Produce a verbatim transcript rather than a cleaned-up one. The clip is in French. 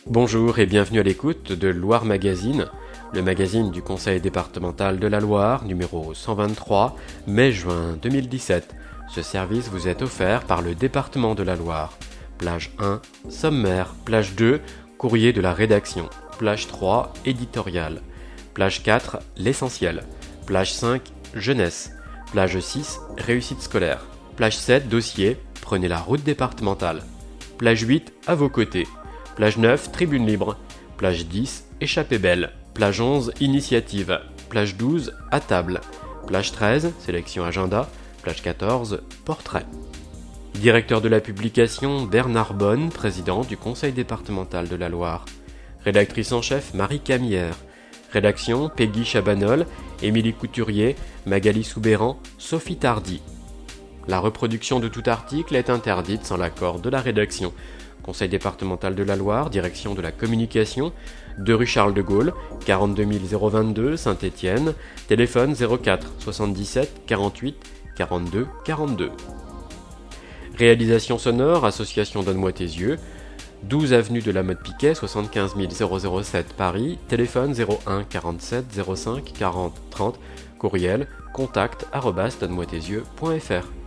Bonjour et bienvenue à l'écoute de Loire Magazine, le magazine du Conseil départemental de la Loire, numéro cent vingt-trois, mai-juin deux mille dix-sept. Ce service vous est offert par le département de la Loire. Plage un, sommaire. Plage deux, courrier de la rédaction. Plage trois, éditorial. Plage quatre, l'essentiel. Plage cinq, jeunesse. Plage six, réussite scolaire. Plage sept, dossier, prenez la route départementale. Plage huit, à vos côtés. Plage neuf, tribune libre. Plage dix, échappée belle. Plage onze, initiative. Plage douze, à table. Plage treize, sélection agenda. Plage quatorze, portrait. Directeur de la publication, Bernard Bonne, président du Conseil départemental de la Loire. Rédactrice en chef, Marie Camière. Rédaction, Peggy Chabanol, Émilie Couturier, Magali Soubéran, Sophie Tardy. La reproduction de tout article est interdite sans l'accord de la rédaction. Conseil départemental de la Loire, direction de la communication, deux rue Charles de Gaulle, quarante-deux mille vingt-deux, Saint-Étienne, téléphone zéro quatre soixante-dix-sept quarante-huit quarante-deux quarante-deux. Réalisation sonore, association Donne-moi tes yeux, douze avenue de la Motte Piquet, soixante-quinze mille sept Paris, téléphone zéro un quarante-sept zéro cinq quarante trente, courriel contact arobase donne moi tes yeux point f r.